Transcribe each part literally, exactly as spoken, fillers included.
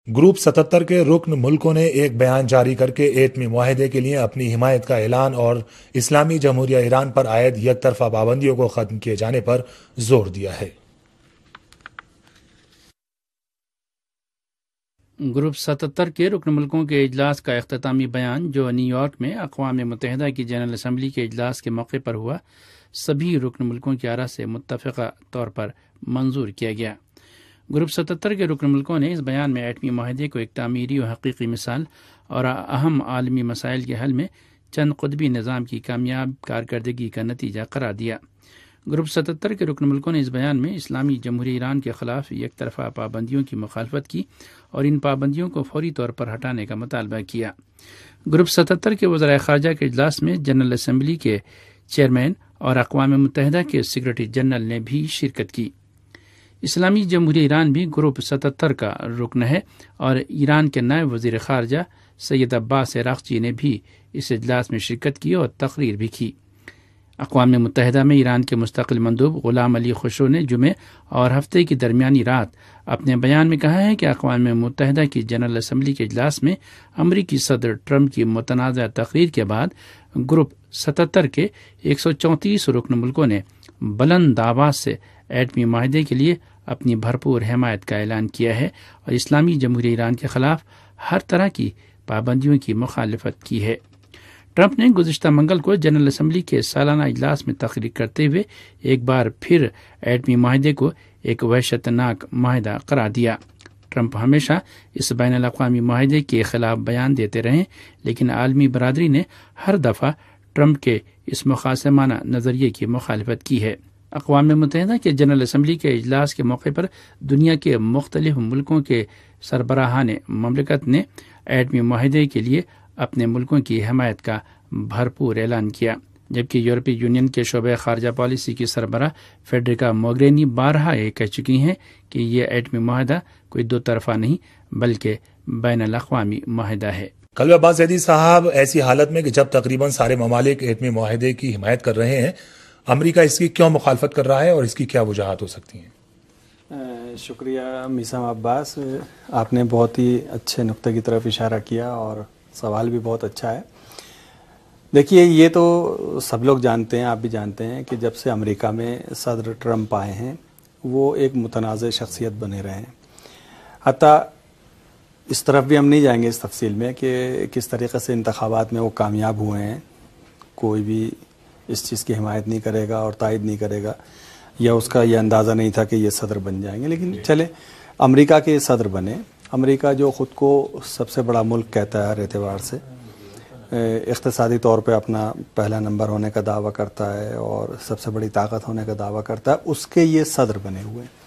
Group ستتر کے رکن ملکوں نے ایک بیان جاری کر کے ایٹمی معاہدے کے لیے اپنی حمایت کا اعلان اور اسلامی جمہوریہ ایران پر عائد یک طرفہ پابندیوں کو ختم کیے جانے پر زور دیا ہے۔ گروپ ستتر کے رکن ملکوں کے اجلاس کا اختتامی بیان جو نیو یارک میں اقوام متحدہ کی جنرل اسمبلی کے اجلاس کے موقع پر ہوا، سبھی رکن ملکوں کی آراء سے متفقہ طور پر منظور کیا گیا۔ گروپ ستتر کے رکن ملکوں نے اس بیان میں ایٹمی معاہدے کو ایک تعمیری و حقیقی مثال اور اہم عالمی مسائل کے حل میں چند قطبی نظام کی کامیاب کارکردگی کا نتیجہ قرار دیا۔ گروپ ستتر کے رکن ملکوں نے اس بیان میں اسلامی جمہوریہ ایران کے خلاف یک طرفہ پابندیوں کی مخالفت کی اور ان پابندیوں کو فوری طور پر ہٹانے کا مطالبہ کیا۔ گروپ ستتر کے وزرائے خارجہ کے اجلاس میں جنرل اسمبلی کے چیئرمین اور اقوام متحدہ کے سیکرٹری جنرل نے بھی شرکت کی۔ اسلامی جمہوریہ ایران بھی گروپ ستتر کا رکن ہے اور ایران کے نائب وزیر خارجہ سید عباس عراقچی نے بھی اس اجلاس میں شرکت کی اور تقریر بھی کی۔ اقوام متحدہ میں ایران کے مستقل مندوب غلام علی خسرو نے جمعے اور ہفتے کی درمیانی رات اپنے بیان میں کہا ہے کہ اقوام متحدہ کی جنرل اسمبلی کے اجلاس میں امریکی صدر ٹرمپ کی متنازع تقریر کے بعد گروپ ستتر کے ایک سو چونتیس رکن ملکوں نے بلند آواز سے ایٹمی معاہدے کے لیے اپنی بھرپور حمایت کا اعلان کیا ہے اور اسلامی جمہوریہ ایران کے خلاف ہر طرح کی پابندیوں کی مخالفت کی ہے۔ ٹرمپ نے گزشتہ منگل کو جنرل اسمبلی کے سالانہ اجلاس میں تقریر کرتے ہوئے ایک بار پھر ایٹمی معاہدے کو ایک وحشت ناک معاہدہ قرار دیا۔ ٹرمپ ہمیشہ اس بین الاقوامی معاہدے کے خلاف بیان دیتے رہے، لیکن عالمی برادری نے ہر دفعہ ٹرمپ کے اس مخاصمانہ نظریے کی مخالفت کی ہے۔ اقوام متحدہ کے جنرل اسمبلی کے اجلاس کے موقع پر دنیا کے مختلف ملکوں کے سربراہان مملکت نے ایٹمی معاہدے کے لیے اپنے ملکوں کی حمایت کا بھرپور اعلان کیا، جبکہ یورپی یونین کے شعبہ خارجہ پالیسی کی سربراہ فیڈریکا موگرینی بارہا یہ کہہ چکی ہیں کہ یہ ایٹمی معاہدہ کوئی دو طرفہ نہیں بلکہ بین الاقوامی معاہدہ ہے۔ قلب عباس زیدی صاحب، ایسی حالت میں کہ جب تقریباً سارے ممالک ایٹمی معاہدے کی حمایت کر رہے ہیں، امریکہ اس کی کیوں مخالفت کر رہا ہے اور اس کی کیا وجوہات ہو سکتی ہیں؟ شکریہ میثم عباس، آپ نے بہت ہی اچھے نقطے کی طرف اشارہ کیا اور سوال بھی بہت اچھا ہے۔ دیکھیے، یہ تو سب لوگ جانتے ہیں، آپ بھی جانتے ہیں کہ جب سے امریکہ میں صدر ٹرمپ آئے ہیں وہ ایک متنازع شخصیت بنے رہے ہیں۔ حتیٰ اس طرف بھی ہم نہیں جائیں گے اس تفصیل میں کہ کس طریقے سے انتخابات میں وہ کامیاب ہوئے ہیں، کوئی بھی اس چیز کی حمایت نہیں کرے گا اور تائید نہیں کرے گا، یا اس کا یہ اندازہ نہیں تھا کہ یہ صدر بن جائیں گے، لیکن چلے امریکہ کے صدر بنے۔ امریکہ جو خود کو سب سے بڑا ملک کہتا ہے ہر اعتبار سے، اقتصادی طور پہ اپنا پہلا نمبر ہونے کا دعویٰ کرتا ہے اور سب سے بڑی طاقت ہونے کا دعویٰ کرتا ہے، اس کے یہ صدر بنے ہوئے ہیں۔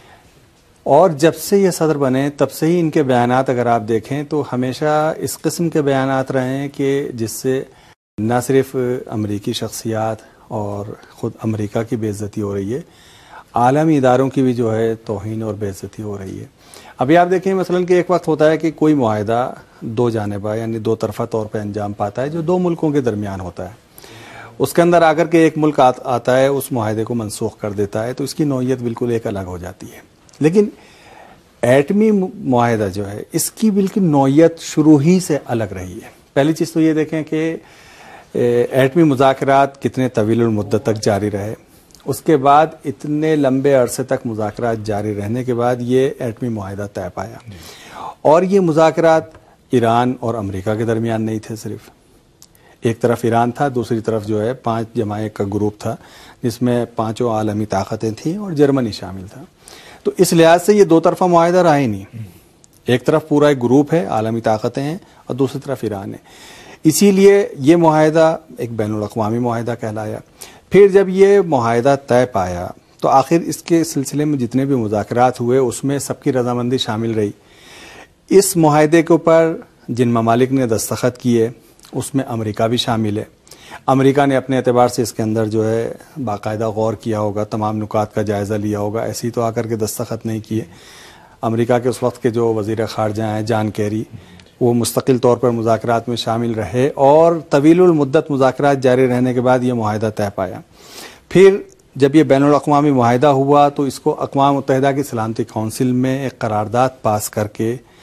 اور جب سے یہ صدر بنے تب سے ہی ان کے بیانات اگر آپ دیکھیں تو ہمیشہ اس قسم کے بیانات رہے ہیں کہ جس سے نہ صرف امریکی شخصیات اور خود امریکہ کی بے عزتی ہو رہی ہے، عالمی اداروں کی بھی جو ہے توہین اور بے عزتی ہو رہی ہے۔ ابھی آپ دیکھیں مثلاً کہ ایک وقت ہوتا ہے کہ کوئی معاہدہ دو جانبہ یعنی دو طرفہ طور پہ انجام پاتا ہے جو دو ملکوں کے درمیان ہوتا ہے، اس کے اندر اگر کہ ایک ملک آتا ہے اس معاہدے کو منسوخ کر دیتا ہے تو اس کی نوعیت بالکل ایک الگ ہو جاتی ہے۔ لیکن ایٹمی معاہدہ جو ہے اس کی بالکل نوعیت شروع ہی سے الگ رہی ہے۔ پہلی چیز تو یہ دیکھیں کہ ایٹمی مذاکرات کتنے طویل المدت تک جاری رہے، اس کے بعد اتنے لمبے عرصے تک مذاکرات جاری رہنے کے بعد یہ ایٹمی معاہدہ طے پایا، اور یہ مذاکرات ایران اور امریکہ کے درمیان نہیں تھے، صرف ایک طرف ایران تھا، دوسری طرف جو ہے پانچ جماعت ایک کا گروپ تھا جس میں پانچوں عالمی طاقتیں تھیں اور جرمنی شامل تھا۔ تو اس لحاظ سے یہ دو طرفہ معاہدہ رہا ہی نہیں، ایک طرف پورا ایک گروپ ہے، عالمی طاقتیں ہیں، اور دوسری طرف ایران ہے۔ اسی لیے یہ معاہدہ ایک بین الاقوامی معاہدہ کہلایا۔ پھر جب یہ معاہدہ طے پایا تو آخر اس کے سلسلے میں جتنے بھی مذاکرات ہوئے اس میں سب کی رضامندی شامل رہی۔ اس معاہدے کے اوپر جن ممالک نے دستخط کیے اس میں امریکہ بھی شامل ہے۔ امریکہ نے اپنے اعتبار سے اس کے اندر جو ہے باقاعدہ غور کیا ہوگا، تمام نکات کا جائزہ لیا ہوگا، ایسے ہی تو آ کر کے دستخط نہیں کیے۔ امریکہ کے اس وقت کے جو وزیر خارجہ ہیں جان کیری، وہ مستقل طور پر مذاکرات میں شامل رہے اور طویل المدت مذاکرات جاری رہنے کے بعد یہ معاہدہ طے پایا۔ پھر جب یہ بین الاقوامی معاہدہ ہوا تو اس کو اقوام متحدہ کی سلامتی کونسل میں ایک قرارداد پاس کر کے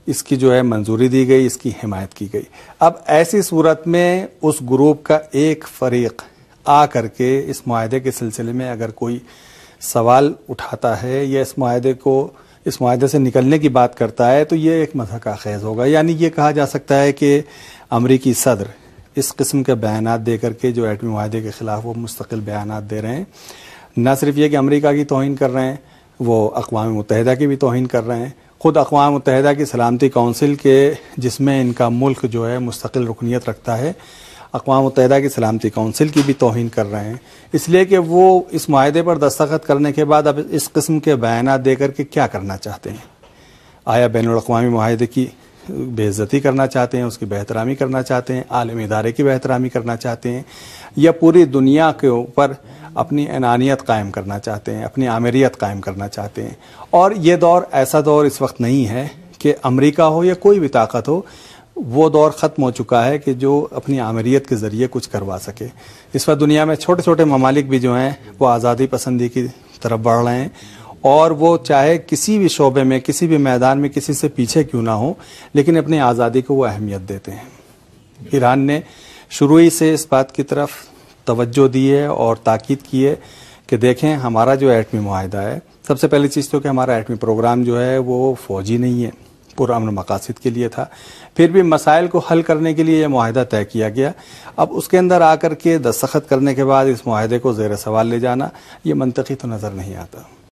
اس کی جو ہے منظوری دی گئی، اس کی حمایت کی گئی۔ اب ایسی صورت میں اس گروپ کا ایک فریق آ کر کے اس معاہدے کے سلسلے میں اگر کوئی سوال اٹھاتا ہے یا اس معاہدے کو اس معاہدے سے نکلنے کی بات کرتا ہے تو یہ ایک مضحکہ خیز ہوگا۔ یعنی یہ کہا جا سکتا ہے کہ امریکی صدر اس قسم کے بیانات دے کر کے جو ایٹمی معاہدے کے خلاف وہ مستقل بیانات دے رہے ہیں، نہ صرف یہ کہ امریکہ کی توہین کر رہے ہیں، وہ اقوام متحدہ کی بھی توہین کر رہے ہیں۔ خود اقوام متحدہ کی سلامتی کونسل کے جس میں ان کا ملک جو ہے مستقل رکنیت رکھتا ہے، اقوام متحدہ کی سلامتی کونسل کی بھی توہین کر رہے ہیں، اس لیے کہ وہ اس معاہدے پر دستخط کرنے کے بعد اب اس قسم کے بیانات دے کر کے کیا کرنا چاہتے ہیں؟ آیا بین الاقوامی معاہدے کی بے عزتی کرنا چاہتے ہیں، اس کی بے احترامی کرنا چاہتے ہیں، عالمی ادارے کی بے احترامی کرنا چاہتے ہیں، یا پوری دنیا کے اوپر اپنی انانیت قائم کرنا چاہتے ہیں، اپنی آمریت قائم کرنا چاہتے ہیں؟ اور یہ دور ایسا دور اس وقت نہیں ہے کہ امریکہ ہو یا کوئی بھی طاقت ہو، وہ دور ختم ہو چکا ہے کہ جو اپنی آمریت کے ذریعے کچھ کروا سکے۔ اس وقت دنیا میں چھوٹے چھوٹے ممالک بھی جو ہیں وہ آزادی پسندی کی طرف بڑھ رہے ہیں، اور وہ چاہے کسی بھی شعبے میں، کسی بھی میدان میں کسی سے پیچھے کیوں نہ ہو، لیکن اپنی آزادی کو وہ اہمیت دیتے ہیں۔ ایران نے شروع ہی سے اس بات کی طرف توجہ دی ہے اور تاکید کی ہے کہ دیکھیں ہمارا جو ایٹمی معاہدہ ہے، سب سے پہلی چیز تو کہ ہمارا ایٹمی پروگرام جو ہے وہ فوجی نہیں ہے، پرامن مقاصد کے لیے تھا، پھر بھی مسائل کو حل کرنے کے لیے یہ معاہدہ طے کیا گیا۔ اب اس کے اندر آ کر کے دستخط کرنے کے بعد اس معاہدے کو زیر سوال لے جانا یہ منطقی تو نظر نہیں آتا۔